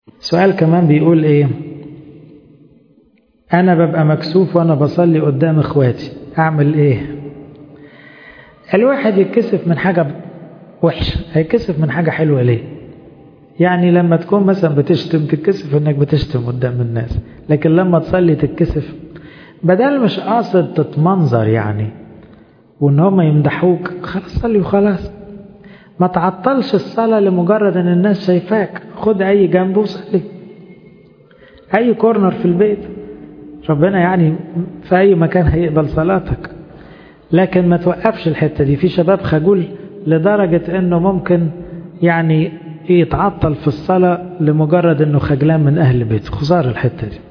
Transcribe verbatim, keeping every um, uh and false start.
سؤال كمان بيقول ايه، انا ببقى مكسوف وانا بصلي قدام اخواتي، اعمل ايه؟ الواحد يتكسف من حاجة وحشة، هيكسف من حاجة حلوة ليه؟ يعني لما تكون مثلا بتشتم تتكسف انك بتشتم قدام الناس، لكن لما تصلي تتكسف، بدل مش قاصد تتمنظر يعني وان هم يمدحوك، خلاص صلي وخلاص. ما تعطلش الصلاة لمجرد ان الناس شايفاك، خد اي جنب وصلي، اي كورنر في البيت، ربنا يعني في اي مكان هيقبل صلاتك. لكن ما توقفش الحتة دي. في شباب خجول لدرجة انه ممكن يعني يتعطل في الصلاة لمجرد انه خجلان من اهل بيته، خسارة الحتة دي.